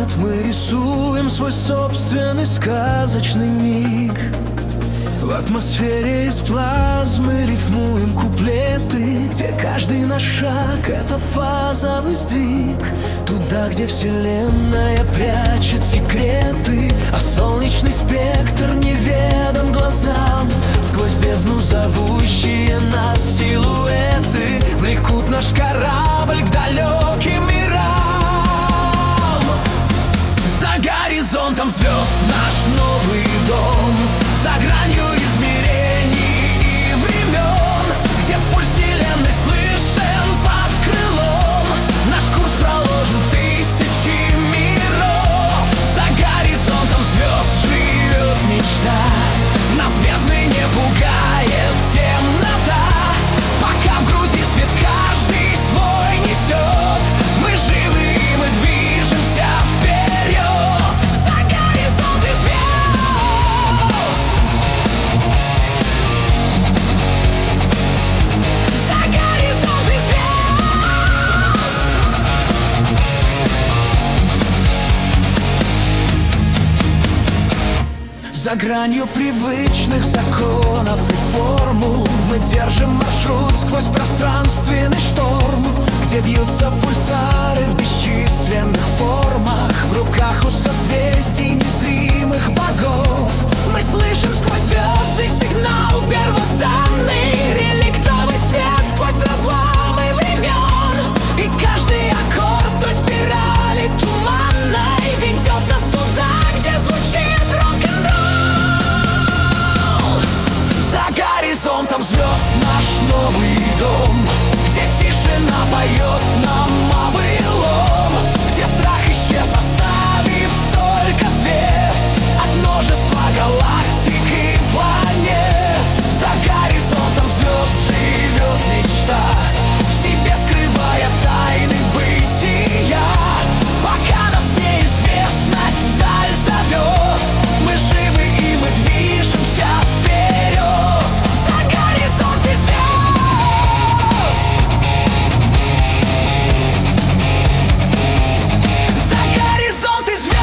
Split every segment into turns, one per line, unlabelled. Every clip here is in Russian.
нет, мы рисуем свой собственный сказочный миг. В атмосфере из плазмы рифмуем куплеты, где каждый наш шаг — это фазовый сдвиг. Туда, где вселенная прячет секреты, а солнечный спектр неведом глазам. Сквозь бездну зовущие нас силуэты влекут наш корабль к далеким мирам. За горизонтом звезд наш новый дом, за гранью измерений и времен, где пульс вселенной слышен под крылом. Наш курс проложен в тысячи миров. За горизонтом звезд живет мечта, нас бездны не пугает темнота. Пока в груди свет каждый свой несет, мы живы и мы движемся вперед. За горизонты звезд, за горизонты звезд. За гранью привычных законов и формул мы держим маршрут сквозь пространственный шторм, где бьются пульсары в бесчисленных формах. В руках у созвездий незримых богов мы слышим сквозь звезды сигнал первозданный, реликтовый свет сквозь разломы времен. И каждый аккорд той спирали туманной ведет нас туда, где звучит рок-н-ролл. За горизонтом звезд наш новый дом, где тишина поет нам о былом, где страх исчез, оставив только свет от множества галактик и планет. За горизонтом звезд живет мечта, в себе скрывая тайны бытия. Пока нас неизвестность вдаль зовет, мы живы и мы движемся вперед. За горизонты звезд, за горизонты звезд.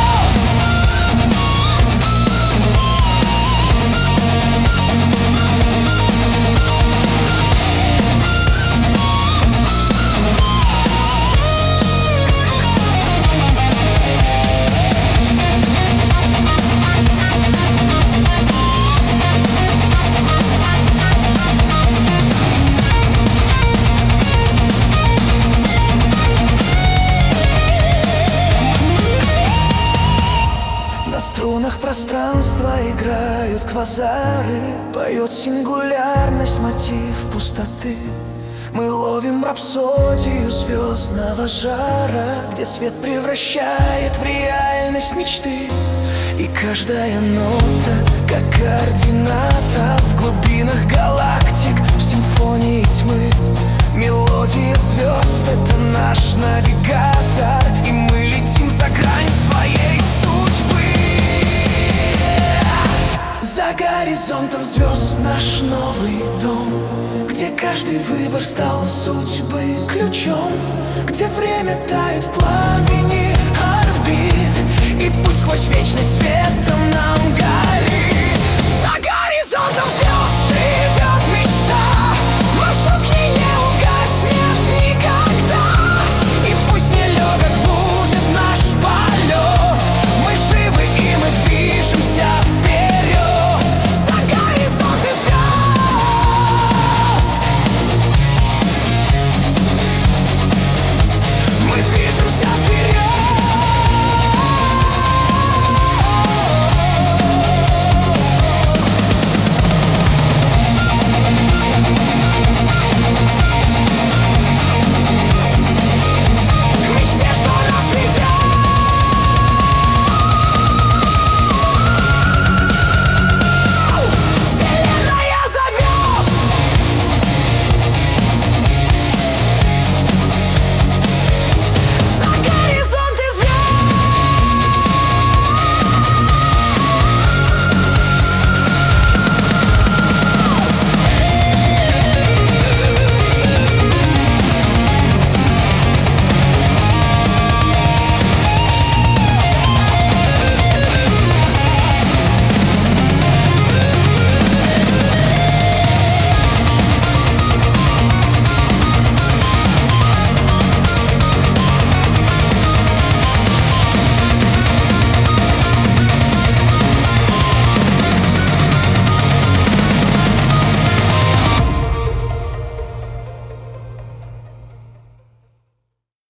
На струнах пространства играют квазары, поет сингулярность мотив пустоты. Мы ловим рапсодию звездного жара, где свет превращает в реальность мечты. И каждая нота, как координата в глубинах галактик, в симфонии тьмы. Мелодия звезд — это наш навигатор, и мы летим за грань своей судьбы. За горизонтом звезд наш новый дом, где каждый выбор стал судьбы ключом, где время тает в пламени